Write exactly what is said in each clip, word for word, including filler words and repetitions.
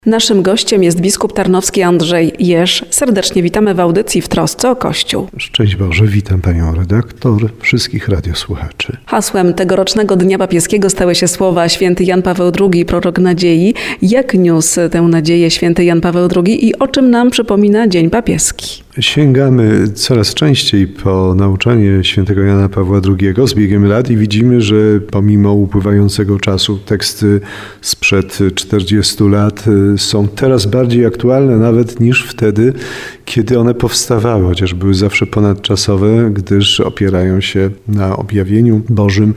Naszym gościem jest biskup tarnowski Andrzej Jeż. Serdecznie witamy w audycji W Trosce o Kościół. Szczęść Boże, witam panią redaktor, wszystkich radiosłuchaczy. Hasłem tegorocznego Dnia Papieskiego stały się słowa święty Jan Paweł drugi, prorok nadziei. Jak niósł tę nadzieję święty Jan Paweł drugi i o czym nam przypomina Dzień Papieski? Sięgamy coraz częściej po nauczanie świętego Jana Pawła drugiego z biegiem lat i widzimy, że pomimo upływającego czasu teksty sprzed czterdziestu lat są teraz bardziej aktualne nawet niż wtedy, kiedy one powstawały, chociaż były zawsze ponadczasowe, gdyż opierają się na objawieniu Bożym,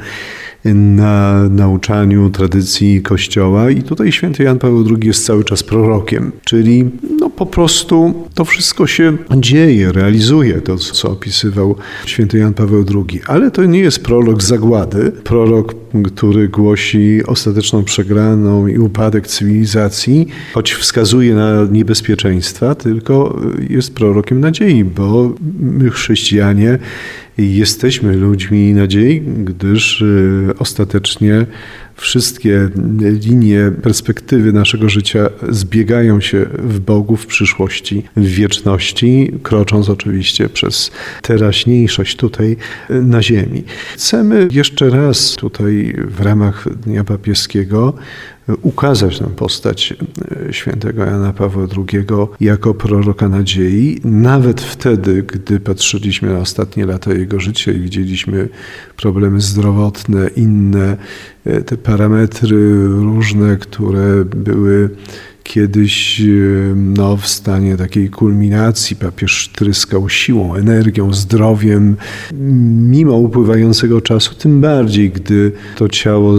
na nauczaniu tradycji Kościoła i tutaj święty Jan Paweł drugi jest cały czas prorokiem, czyli no po prostu to wszystko się dzieje, realizuje to, co opisywał święty Jan Paweł drugi, ale to nie jest prorok zagłady, prorok, który głosi ostateczną przegraną i upadek cywilizacji, choć wskazuje na niebezpieczeństwa, tylko jest prorokiem nadziei, bo my chrześcijanie jesteśmy ludźmi nadziei, gdyż ostatecznie wszystkie linie perspektywy naszego życia zbiegają się w Bogu, w przyszłości, w wieczności, krocząc oczywiście przez teraźniejszość tutaj na ziemi. Chcemy jeszcze raz tutaj w ramach Dnia Papieskiego ukazać nam postać świętego Jana Pawła drugiego jako proroka nadziei, nawet wtedy, gdy patrzyliśmy na ostatnie lata jego życia i widzieliśmy problemy zdrowotne, inne, te parametry różne, które były kiedyś no, w stanie takiej kulminacji. Papież tryskał siłą, energią, zdrowiem, mimo upływającego czasu, tym bardziej, gdy to ciało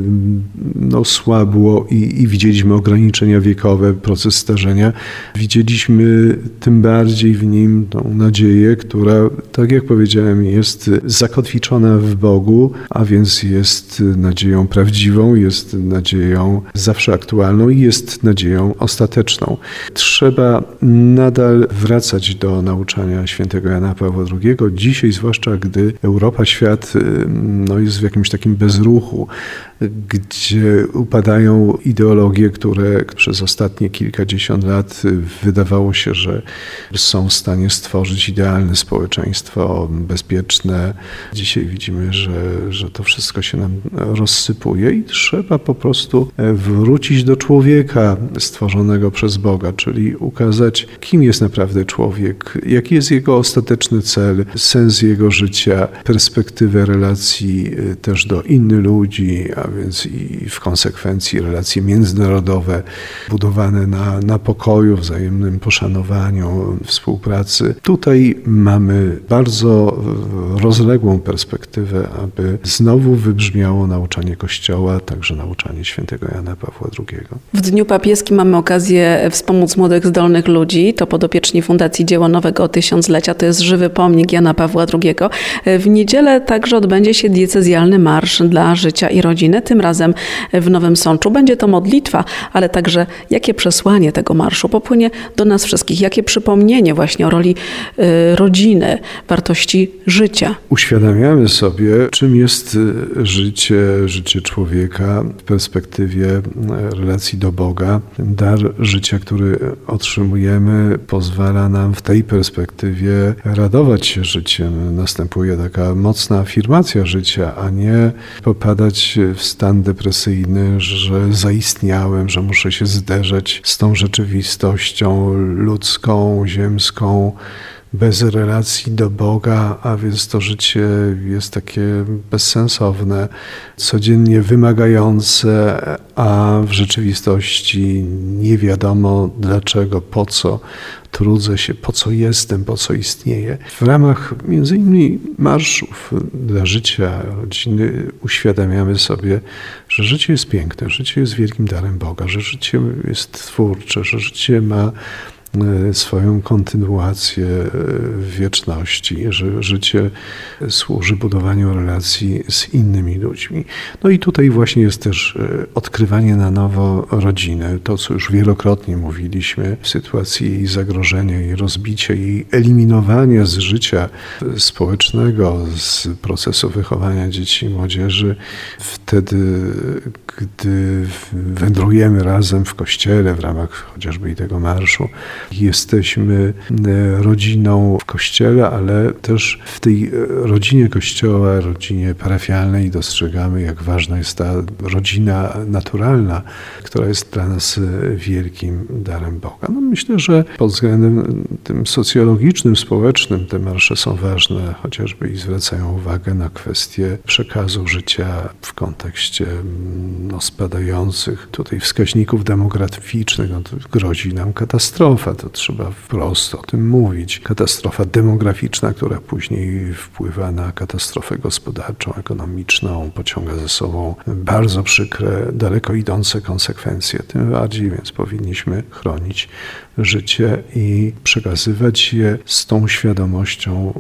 no, słabło i, i widzieliśmy ograniczenia wiekowe, proces starzenia. Widzieliśmy tym bardziej w nim tą nadzieję, która, tak jak powiedziałem, jest zakotwiczona w Bogu, a więc jest nadzieją prawdziwą, jest nadzieją zawsze aktualną i jest nadzieją ostateczną. Trzeba nadal wracać do nauczania świętego Jana Pawła drugiego. Dzisiaj, zwłaszcza gdy Europa, świat no, jest w jakimś takim bezruchu, gdzie upadają ideologie, które przez ostatnie kilkadziesiąt lat wydawało się, że są w stanie stworzyć idealne społeczeństwo, bezpieczne. Dzisiaj widzimy, że, że to wszystko się nam rozsypuje i trzeba po prostu wrócić do człowieka stworzonego przez Boga, czyli ukazać, kim jest naprawdę człowiek, jaki jest jego ostateczny cel, sens jego życia, perspektywę relacji też do innych ludzi, a więc i w konsekwencji relacje międzynarodowe budowane na, na pokoju, wzajemnym poszanowaniu, współpracy. Tutaj mamy bardzo rozległą perspektywę, aby znowu wybrzmiało nauczanie Kościoła, także nauczanie świętego Jana Pawła drugiego. W Dniu Papieskim mamy okazję wspomóc młodych, zdolnych ludzi. To podopieczni Fundacji Dzieło Nowego Tysiąclecia. To jest żywy pomnik Jana Pawła drugiego. W niedzielę także odbędzie się diecezjalny marsz dla życia i rodziny, tym razem w Nowym Sączu. Będzie to modlitwa, ale także jakie przesłanie tego marszu popłynie do nas wszystkich, jakie przypomnienie właśnie o roli y, rodziny, wartości życia. Uświadamiamy sobie, czym jest życie, życie człowieka w perspektywie relacji do Boga. Dar życia, który otrzymujemy, pozwala nam w tej perspektywie radować się życiem. Następuje taka mocna afirmacja życia, a nie popadać w stan depresyjny, że zaistniałem, że muszę się zderzać z tą rzeczywistością ludzką, ziemską, bez relacji do Boga, a więc to życie jest takie bezsensowne, codziennie wymagające, a w rzeczywistości nie wiadomo dlaczego, po co trudzę się, po co jestem, po co istnieję. W ramach między innymi marszów dla życia rodziny uświadamiamy sobie, że życie jest piękne, życie jest wielkim darem Boga, że życie jest twórcze, że życie ma swoją kontynuację w wieczności, że życie służy budowaniu relacji z innymi ludźmi. No i tutaj właśnie jest też odkrywanie na nowo rodziny. To, co już wielokrotnie mówiliśmy w sytuacji jej zagrożenia, jej rozbicia, jej eliminowania z życia społecznego, z procesu wychowania dzieci i młodzieży. Wtedy, gdy wędrujemy razem w kościele w ramach chociażby i tego marszu, jesteśmy rodziną w kościele, ale też w tej rodzinie kościoła, rodzinie parafialnej dostrzegamy, jak ważna jest ta rodzina naturalna, która jest dla nas wielkim darem Boga. No myślę, że pod względem tym socjologicznym, społecznym te marsze są ważne, chociażby i zwracają uwagę na kwestie przekazu życia w kontekście no, spadających tutaj wskaźników demograficznych. No, to grozi nam katastrofa, to trzeba wprost o tym mówić. Katastrofa demograficzna, która później wpływa na katastrofę gospodarczą, ekonomiczną, pociąga ze sobą bardzo przykre, daleko idące konsekwencje. Tym bardziej więc powinniśmy chronić życie i przekazywać je z tą świadomością,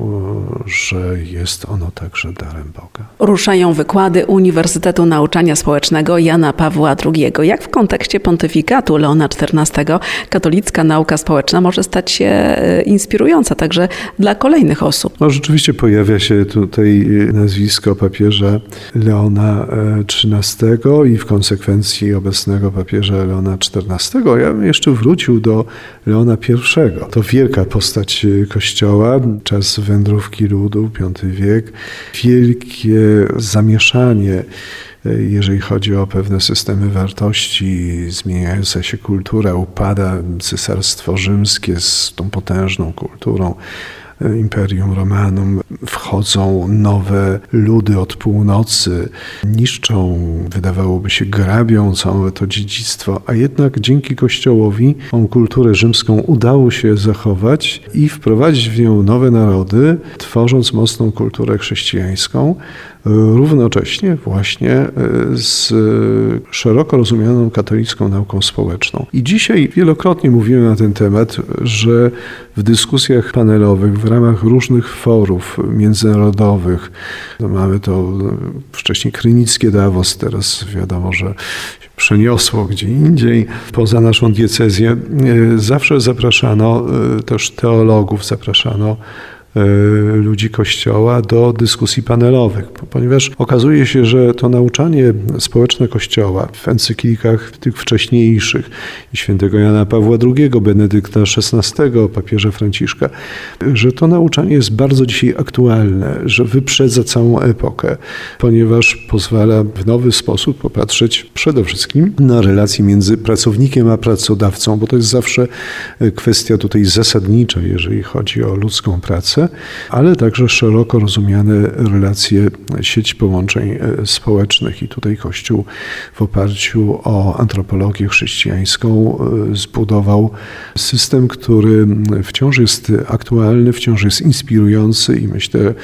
że jest ono także darem Boga. Ruszają wykłady Uniwersytetu Nauczania Społecznego Jana Pawła drugiego. Jak w kontekście pontyfikatu Leona czternastego katolicka nauka społeczna może stać się inspirująca także dla kolejnych osób? No rzeczywiście pojawia się tutaj nazwisko papieża Leona trzynastego i w konsekwencji obecnego papieża Leona czternastego. Ja bym jeszcze wrócił do Leona pierwszego. To wielka postać Kościoła, czas wędrówki ludu, piąty wiek, wielkie zamieszanie, jeżeli chodzi o pewne systemy wartości, zmieniająca się kultura, upada Cesarstwo Rzymskie z tą potężną kulturą, Imperium Romanum, wchodzą nowe ludy od północy, niszczą, wydawałoby się, grabią całe to dziedzictwo, a jednak dzięki Kościołowi tą kulturę rzymską udało się zachować i wprowadzić w nią nowe narody, tworząc mocną kulturę chrześcijańską, równocześnie właśnie z szeroko rozumianą katolicką nauką społeczną. I dzisiaj wielokrotnie mówiłem na ten temat, że w dyskusjach panelowych, w ramach różnych forów międzynarodowych, no mamy to wcześniej krynickie Davos, teraz wiadomo, że się przeniosło gdzie indziej, poza naszą diecezję, zawsze zapraszano też teologów, zapraszano ludzi Kościoła do dyskusji panelowych, ponieważ okazuje się, że to nauczanie społeczne Kościoła w encyklikach tych wcześniejszych świętego Jana Pawła drugiego, Benedykta szesnastego, papieża Franciszka, że to nauczanie jest bardzo dzisiaj aktualne, że wyprzedza całą epokę, ponieważ pozwala w nowy sposób popatrzeć przede wszystkim na relacje między pracownikiem a pracodawcą, bo to jest zawsze kwestia tutaj zasadnicza, jeżeli chodzi o ludzką pracę, ale także szeroko rozumiane relacje, sieć połączeń społecznych i tutaj Kościół w oparciu o antropologię chrześcijańską zbudował system, który wciąż jest aktualny, wciąż jest inspirujący i myślę,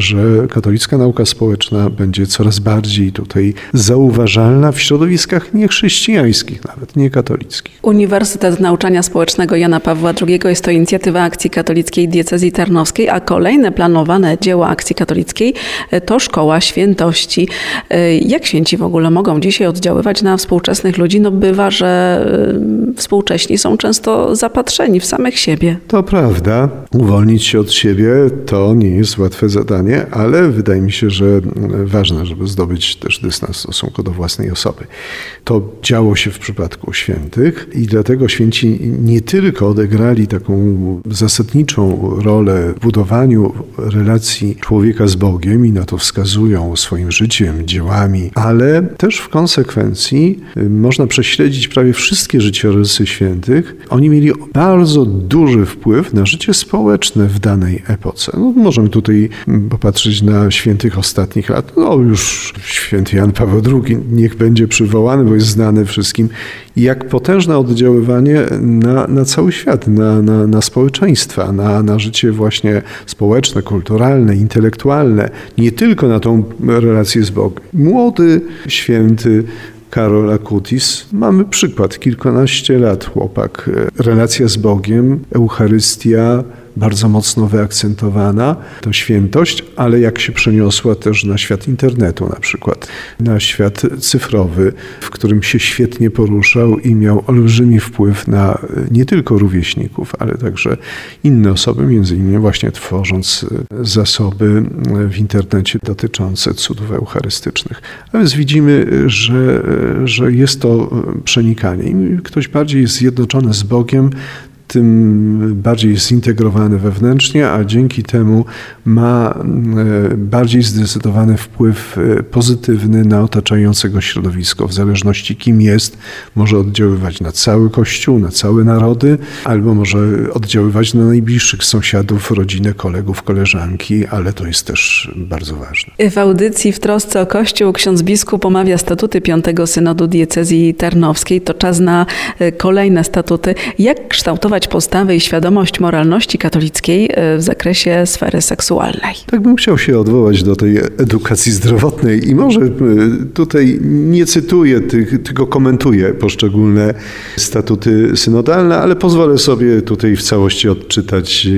że katolicka nauka społeczna będzie coraz bardziej tutaj zauważalna w środowiskach niechrześcijańskich, nawet niekatolickich. Uniwersytet Nauczania Społecznego Jana Pawła drugiego jest to inicjatywa Akcji Katolickiej Diecezji Tarnowskiej, a kolejne planowane dzieło Akcji Katolickiej to Szkoła Świętości. Jak święci w ogóle mogą dzisiaj oddziaływać na współczesnych ludzi? No bywa, że współcześni są często zapatrzeni w samych siebie. To prawda. Uwolnić się od siebie to nie jest łatwe zadanie, ale wydaje mi się, że ważne, żeby zdobyć też dystans w stosunku do własnej osoby. To działo się w przypadku świętych i dlatego święci nie tylko odegrali taką zasadniczą rolę w budowaniu relacji człowieka z Bogiem i na to wskazują swoim życiem, dziełami, ale też w konsekwencji można prześledzić prawie wszystkie życiorysy świętych. Oni mieli bardzo duży wpływ na życie społeczne w danej epoce. No, możemy tutaj popatrzeć na świętych ostatnich lat. No już święty Jan Paweł drugi niech będzie przywołany, bo jest znany wszystkim. Jak potężne oddziaływanie na, na cały świat, na, na, na społeczeństwa, na, na życie właśnie społeczne, kulturalne, intelektualne, nie tylko na tą relację z Bogiem. Młody święty Karol Acutis. Mamy przykład, kilkanaście lat chłopak. Relacja z Bogiem, Eucharystia, bardzo mocno wyakcentowana, to świętość, ale jak się przeniosła też na świat internetu na przykład, na świat cyfrowy, w którym się świetnie poruszał i miał olbrzymi wpływ na nie tylko rówieśników, ale także inne osoby, między innymi właśnie tworząc zasoby w internecie dotyczące cudów eucharystycznych. A więc widzimy, że, że jest to przenikanie. Im ktoś bardziej jest zjednoczony z Bogiem, tym bardziej jest zintegrowany wewnętrznie, a dzięki temu ma bardziej zdecydowany wpływ pozytywny na otaczającego środowisko. W zależności kim jest, może oddziaływać na cały Kościół, na całe narody, albo może oddziaływać na najbliższych sąsiadów, rodzinę, kolegów, koleżanki, ale to jest też bardzo ważne. W audycji W trosce o Kościół ksiądz biskup omawia statuty piątego Synodu Diecezji Tarnowskiej. To czas na kolejne statuty. Jak kształtować postawę i świadomość moralności katolickiej w zakresie sfery seksualnej? Tak bym chciał się odwołać do tej edukacji zdrowotnej i może tutaj nie cytuję, tych, tylko komentuję poszczególne statuty synodalne, ale pozwolę sobie tutaj w całości odczytać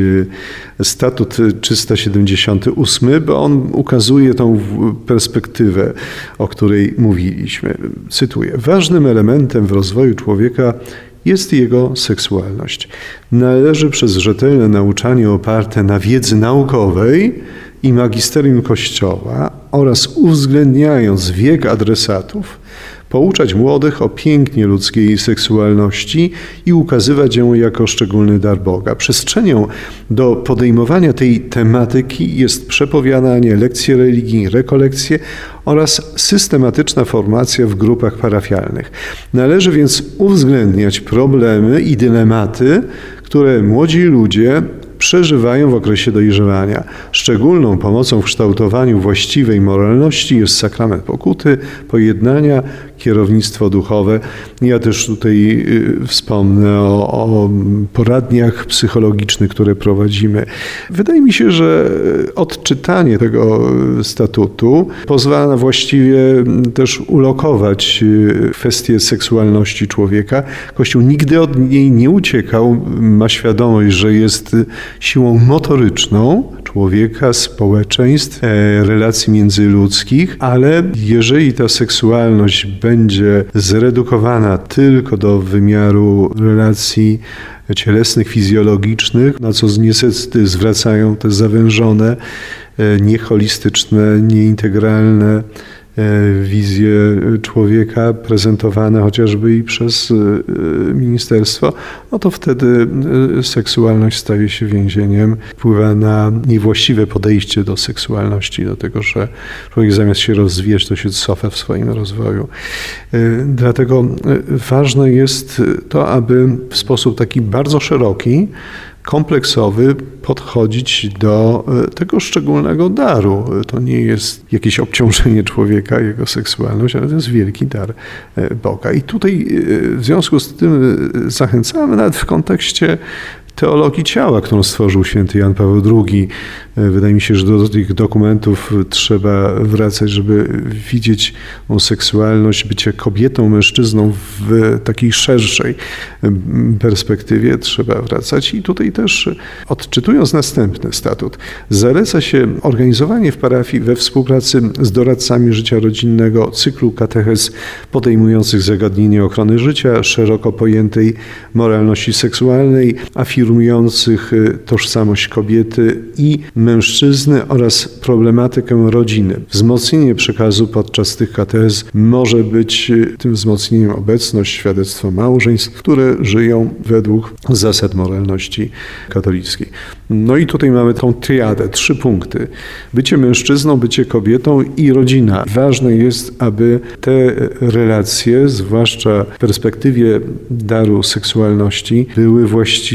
statut trzysta siedemdziesiąty ósmy, bo on ukazuje tą perspektywę, o której mówiliśmy. Cytuję. Ważnym elementem w rozwoju człowieka jest jego seksualność. Należy przez rzetelne nauczanie oparte na wiedzy naukowej i magisterium Kościoła oraz uwzględniając wiek adresatów, pouczać młodych o pięknie ludzkiej seksualności i ukazywać ją jako szczególny dar Boga. Przestrzenią do podejmowania tej tematyki jest przepowiadanie, lekcje religii, rekolekcje oraz systematyczna formacja w grupach parafialnych. Należy więc uwzględniać problemy i dylematy, które młodzi ludzie przeżywają w okresie dojrzewania. Szczególną pomocą w kształtowaniu właściwej moralności jest sakrament pokuty, pojednania, kierownictwo duchowe. Ja też tutaj wspomnę o, o poradniach psychologicznych, które prowadzimy. Wydaje mi się, że odczytanie tego statutu pozwala właściwie też ulokować kwestię seksualności człowieka. Kościół nigdy od niej nie uciekał, ma świadomość, że jest siłą motoryczną człowieka, społeczeństw, relacji międzyludzkich, ale jeżeli ta seksualność będzie zredukowana tylko do wymiaru relacji cielesnych, fizjologicznych, na co niestety zwracają te zawężone, nieholistyczne, nieintegralne wizje człowieka prezentowane chociażby i przez ministerstwo, no to wtedy seksualność staje się więzieniem, wpływa na niewłaściwe podejście do seksualności, do tego, że człowiek zamiast się rozwijać, to się cofa w swoim rozwoju. Dlatego ważne jest to, aby w sposób taki bardzo szeroki, kompleksowy podchodzić do tego szczególnego daru. To nie jest jakieś obciążenie człowieka, jego seksualność, ale to jest wielki dar Boga. I tutaj w związku z tym zachęcamy nawet w kontekście teologii ciała, którą stworzył święty Jan Paweł drugi. Wydaje mi się, że do tych dokumentów trzeba wracać, żeby widzieć tą seksualność, bycie kobietą, mężczyzną w takiej szerszej perspektywie trzeba wracać. I tutaj też odczytując następny statut, zaleca się organizowanie w parafii we współpracy z doradcami życia rodzinnego cyklu katechez podejmujących zagadnienie ochrony życia, szeroko pojętej moralności seksualnej, afirmujących tożsamość kobiety i mężczyzny oraz problematykę rodziny. Wzmocnienie przekazu podczas tych katechez może być tym wzmocnieniem obecność, świadectwo małżeństw, które żyją według zasad moralności katolickiej. No i tutaj mamy tą triadę, trzy punkty. Bycie mężczyzną, bycie kobietą i rodzina. Ważne jest, aby te relacje, zwłaszcza w perspektywie daru seksualności, były właściwie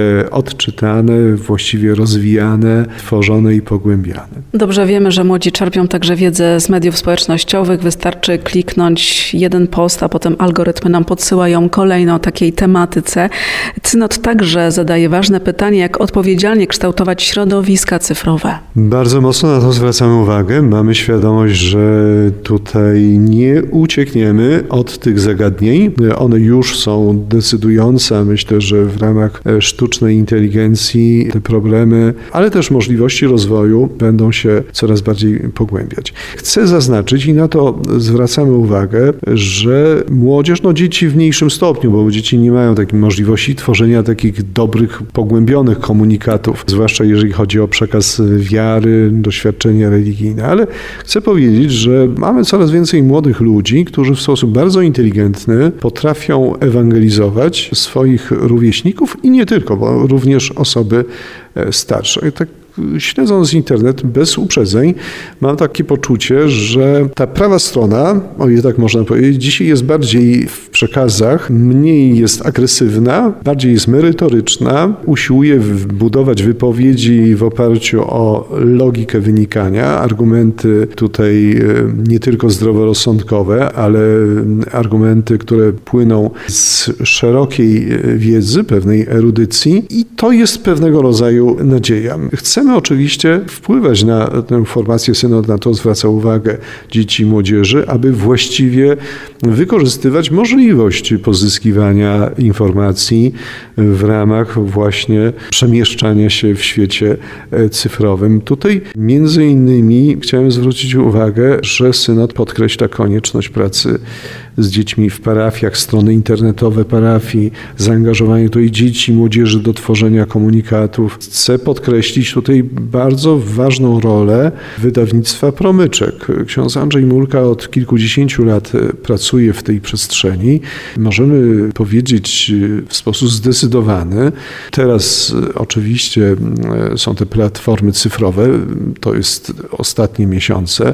odczytane, właściwie rozwijane, tworzone i pogłębiane. Dobrze wiemy, że młodzi czerpią także wiedzę z mediów społecznościowych. Wystarczy kliknąć jeden post, a potem algorytmy nam podsyłają kolejno o takiej tematyce. Synod także zadaje ważne pytanie, jak odpowiedzialnie kształtować środowiska cyfrowe. Bardzo mocno na to zwracamy uwagę. Mamy świadomość, że tutaj nie uciekniemy od tych zagadnień. One już są decydujące. Myślę, że w ramach sztucznej inteligencji te problemy, ale też możliwości rozwoju będą się coraz bardziej pogłębiać. Chcę zaznaczyć i na to zwracamy uwagę, że młodzież, no dzieci w mniejszym stopniu, bo dzieci nie mają takiej możliwości tworzenia takich dobrych, pogłębionych komunikatów, zwłaszcza jeżeli chodzi o przekaz wiary, doświadczenia religijne, ale chcę powiedzieć, że mamy coraz więcej młodych ludzi, którzy w sposób bardzo inteligentny potrafią ewangelizować swoich rówieśników i nie tylko, bo również osoby starsze. I tak śledząc internet bez uprzedzeń, mam takie poczucie, że ta prawa strona, o ile tak można powiedzieć, dzisiaj jest bardziej w przekazach, mniej jest agresywna, bardziej jest merytoryczna, usiłuje budować wypowiedzi w oparciu o logikę wynikania, argumenty tutaj nie tylko zdroworozsądkowe, ale argumenty, które płyną z szerokiej wiedzy, pewnej erudycji i to jest pewnego rodzaju nadzieja. Chcemy oczywiście wpływać na tę formację. Synod na to zwraca uwagę dzieci i młodzieży, aby właściwie wykorzystywać możliwość pozyskiwania informacji w ramach właśnie przemieszczania się w świecie cyfrowym. Tutaj między innymi chciałem zwrócić uwagę, że Synod podkreśla konieczność pracy z dziećmi w parafiach, strony internetowe parafii, zaangażowanie tutaj dzieci i młodzieży do tworzenia komunikatów. Chcę podkreślić tutaj bardzo ważną rolę wydawnictwa Promyczek. Ksiądz Andrzej Mulka od kilkudziesięciu lat pracuje w tej przestrzeni. Możemy powiedzieć w sposób zdecydowany. Teraz oczywiście są te platformy cyfrowe, to jest ostatnie miesiące.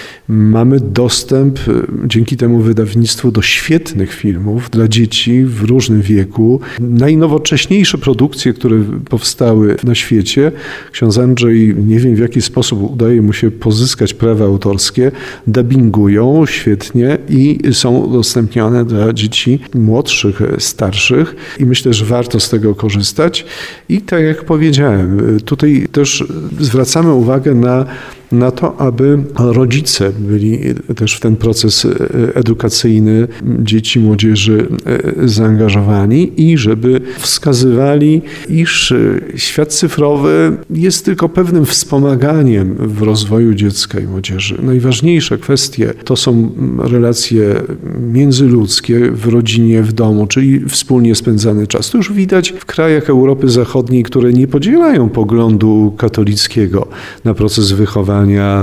Mamy dostęp dzięki temu wydawnictwu do świetnych filmów dla dzieci w różnym wieku. Najnowocześniejsze produkcje, które powstały na świecie, ksiądz Andrzej, nie wiem w jaki sposób udaje mu się pozyskać prawa autorskie, dubbingują świetnie i są udostępnione dla dzieci młodszych, starszych i myślę, że warto z tego korzystać. I tak jak powiedziałem, tutaj też zwracamy uwagę na na to, aby rodzice byli też w ten proces edukacyjny dzieci, młodzieży zaangażowani i żeby wskazywali, iż świat cyfrowy jest tylko pewnym wspomaganiem w rozwoju dziecka i młodzieży. Najważniejsze kwestie to są relacje międzyludzkie w rodzinie, w domu, czyli wspólnie spędzany czas. To już widać w krajach Europy Zachodniej, które nie podzielają poglądu katolickiego na proces wychowania,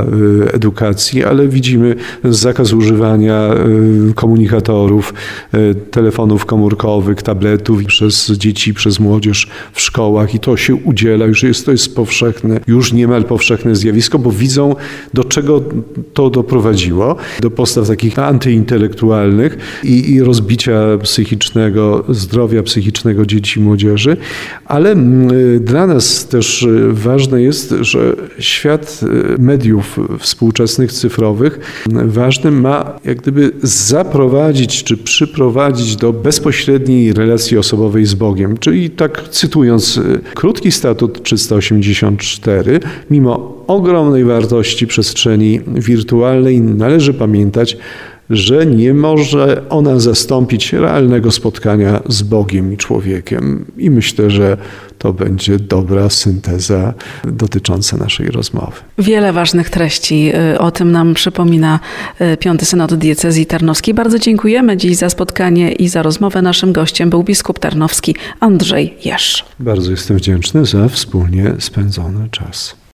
edukacji, ale widzimy zakaz używania komunikatorów, telefonów komórkowych, tabletów przez dzieci, przez młodzież w szkołach i to się udziela, już jest, to jest powszechne, już niemal powszechne zjawisko, bo widzą, do czego to doprowadziło, do postaw takich antyintelektualnych i, i rozbicia psychicznego, zdrowia psychicznego dzieci i młodzieży, ale dla nas też ważne jest, że świat mediów współczesnych, cyfrowych, ważnym ma jak gdyby zaprowadzić czy przyprowadzić do bezpośredniej relacji osobowej z Bogiem. Czyli tak cytując krótki statut trzysta osiemdziesiąt cztery, mimo ogromnej wartości przestrzeni wirtualnej należy pamiętać, że nie może ona zastąpić realnego spotkania z Bogiem i człowiekiem. I myślę, że to będzie dobra synteza dotycząca naszej rozmowy. Wiele ważnych treści o tym nam przypomina Piąty Synod Diecezji Tarnowskiej. Bardzo dziękujemy dziś za spotkanie i za rozmowę. Naszym gościem był biskup tarnowski Andrzej Jerz. Bardzo jestem wdzięczny za wspólnie spędzony czas.